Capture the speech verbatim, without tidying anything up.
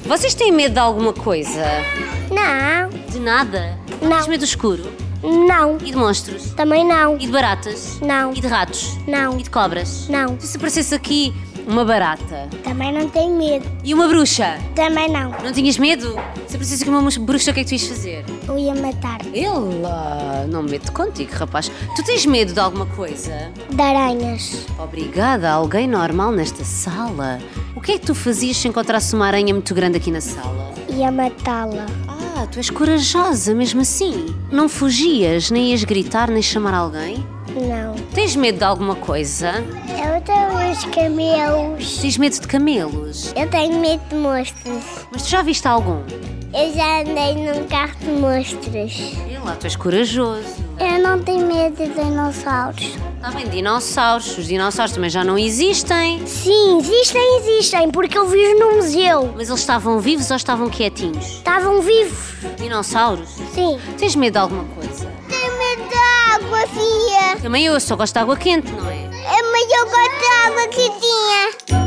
Vocês têm medo de alguma coisa? Não. De nada? Não. Tens medo do escuro? Não. E de monstros? Também não. E de baratas? Não. E de ratos? Não. E de cobras? Não. Se aparecesse aqui uma barata Também não tenho medo. e uma bruxa, Também não. não tinhas medo? Se aparecesse aqui uma bruxa, o que é que tu ias fazer? Eu ia matar. Ela, não me meto contigo, rapaz. Tu tens medo de alguma coisa? De aranhas. Obrigada, alguém normal nesta sala. O que é que tu fazias se encontrasse uma aranha muito grande aqui na sala? Ia matá-la. Ah, tu és corajosa mesmo assim. Não fugias, nem ias gritar, nem chamar alguém? Não. Tens medo de alguma coisa? Eu tenho uns camelos. Tens medo de camelos? Eu tenho medo de monstros. Mas tu já viste algum? Eu já andei num carro de monstros. E lá, tu és corajoso. Eu não tenho medo de dinossauros. Está bem, dinossauros. Os dinossauros também já não existem. Sim, existem, existem, porque eu vi no museu. Mas eles estavam vivos ou estavam quietinhos? Estavam vivos. Dinossauros? Sim. Tens medo de alguma coisa? Tenho medo de água, filha. Também eu, eu só gosto de água quente, não é? Mas eu gosto de água quentinha.